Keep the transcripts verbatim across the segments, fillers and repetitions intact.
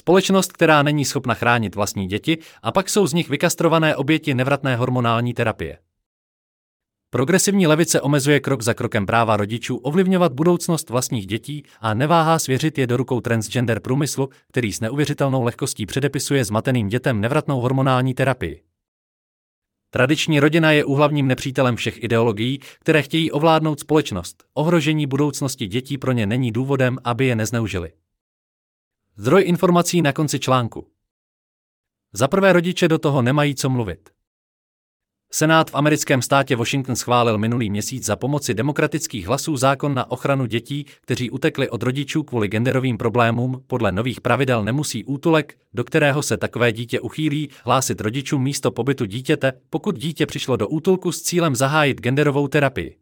Společnost, která není schopna chránit vlastní děti, a pak jsou z nich vykastrované oběti nevratné hormonální terapie. Progresivní levice omezuje krok za krokem práva rodičů ovlivňovat budoucnost vlastních dětí a neváhá svěřit je do rukou transgender průmyslu, který s neuvěřitelnou lehkostí předepisuje zmateným dětem nevratnou hormonální terapii. Tradiční rodina je úhlavním nepřítelem všech ideologií, které chtějí ovládnout společnost. Ohrožení budoucnosti dětí pro ně není důvodem, aby je nezneužili. Zdroj informací na konci článku. Za prvé, rodiče do toho nemají co mluvit. Senát v americkém státě Washington schválil minulý měsíc za pomoci demokratických hlasů zákon na ochranu dětí, kteří utekli od rodičů kvůli genderovým problémům. Podle nových pravidel nemusí útulek, do kterého se takové dítě uchýlí, hlásit rodičům místo pobytu dítěte, pokud dítě přišlo do útulku s cílem zahájit genderovou terapii.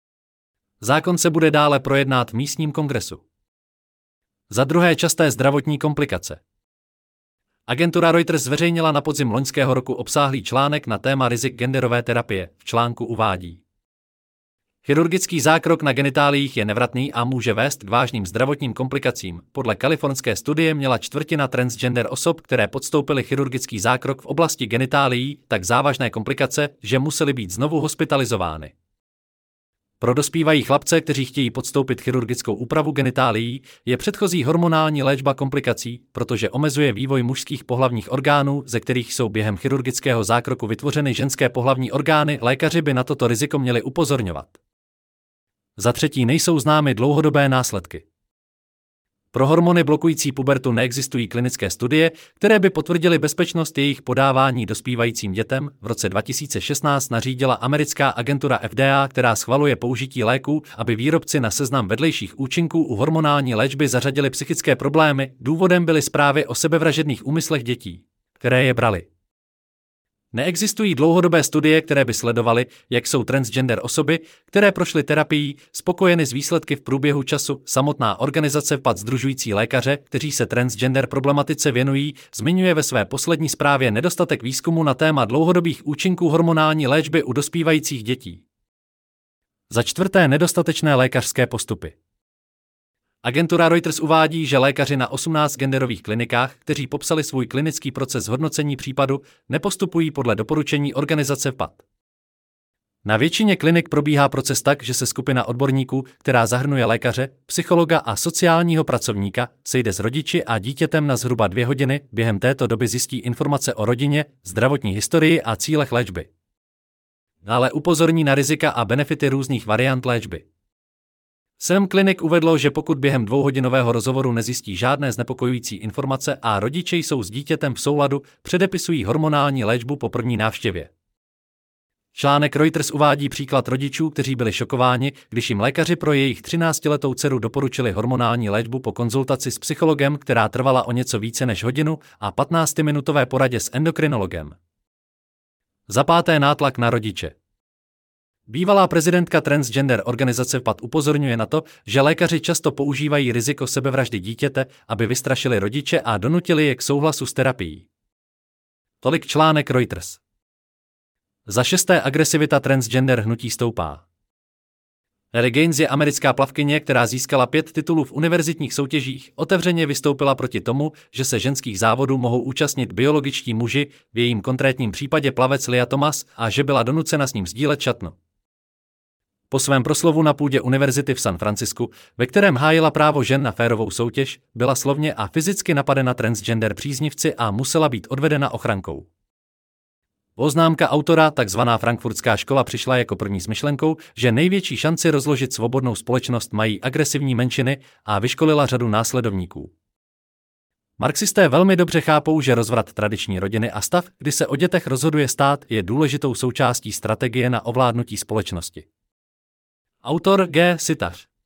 Zákon se bude dále projednat v místním kongresu. Za druhé, časté zdravotní komplikace. Agentura Reuters zveřejnila na podzim loňského roku obsáhlý článek na téma rizik genderové terapie. V článku uvádí: chirurgický zákrok na genitáliích je nevratný a může vést k vážným zdravotním komplikacím. Podle kalifornské studie měla čtvrtina transgender osob, které podstoupily chirurgický zákrok v oblasti genitálií, tak závažné komplikace, že musely být znovu hospitalizovány. Pro dospívají chlapce, kteří chtějí podstoupit chirurgickou úpravu genitálií, je předchozí hormonální léčba komplikací, protože omezuje vývoj mužských pohlavních orgánů, ze kterých jsou během chirurgického zákroku vytvořeny ženské pohlavní orgány. Lékaři by na toto riziko měli upozorňovat. Za třetí, nejsou známy dlouhodobé následky. Pro hormony blokující pubertu neexistují klinické studie, které by potvrdily bezpečnost jejich podávání dospívajícím dětem. V roce dva tisíce šestnáct nařídila americká agentura F D A, která schvaluje použití léků, aby výrobci na seznam vedlejších účinků u hormonální léčby zařadili psychické problémy. Důvodem byly zprávy o sebevražedných úmyslech dětí, které je brali. Neexistují dlouhodobé studie, které by sledovaly, jak jsou transgender osoby, které prošly terapií, spokojeny s výsledky v průběhu času. Samotná organizace P A D sdružující lékaře, kteří se transgender problematice věnují, zmiňuje ve své poslední zprávě nedostatek výzkumu na téma dlouhodobých účinků hormonální léčby u dospívajících dětí. Za čtvrté, nedostatečné lékařské postupy. Agentura Reuters uvádí, že lékaři na osmnácti genderových klinikách, kteří popsali svůj klinický proces hodnocení případu, nepostupují podle doporučení organizace P A D. Na většině klinik probíhá proces tak, že se skupina odborníků, která zahrnuje lékaře, psychologa a sociálního pracovníka, sejde s rodiči a dítětem na zhruba dvě hodiny. Během této doby zjistí informace o rodině, zdravotní historii a cílech léčby. Dále upozorní na rizika a benefity různých variant léčby. Sam Clinic uvedlo, že pokud během dvouhodinového rozhovoru nezjistí žádné znepokojující informace a rodiče jsou s dítětem v souladu, předepisují hormonální léčbu po první návštěvě. Článek Reuters uvádí příklad rodičů, kteří byli šokováni, když jim lékaři pro jejich třináctiletou dceru doporučili hormonální léčbu po konzultaci s psychologem, která trvala o něco více než hodinu, a patnáctiminutové poradě s endokrinologem. Za páté, nátlak na rodiče. Bývalá prezidentka transgender organizace P A D upozorňuje na to, že lékaři často používají riziko sebevraždy dítěte, aby vystrašili rodiče a donutili je k souhlasu s terapií. Tolik článek Reuters. Za šesté, agresivita transgender hnutí stoupá. Ellie Gaines je americká plavkyně, která získala pět titulů v univerzitních soutěžích, otevřeně vystoupila proti tomu, že se ženských závodů mohou účastnit biologičtí muži, v jejím konkrétním případě plavec Lia Thomas, a že byla donucena s ním sdílet šatnu. Po svém proslovu na půdě univerzity v San Francisku, ve kterém hájila právo žen na férovou soutěž, byla slovně a fyzicky napadena transgender příznivci a musela být odvedena ochrankou. Poznámka autora, takzvaná frankfurtská škola, přišla jako první s myšlenkou, že největší šanci rozložit svobodnou společnost mají agresivní menšiny, a vyškolila řadu následovníků. Marxisté velmi dobře chápou, že rozvrat tradiční rodiny a stav, kdy se o dětech rozhoduje stát, je důležitou součástí strategie na ovládnutí společnosti. Autor G. Sitař.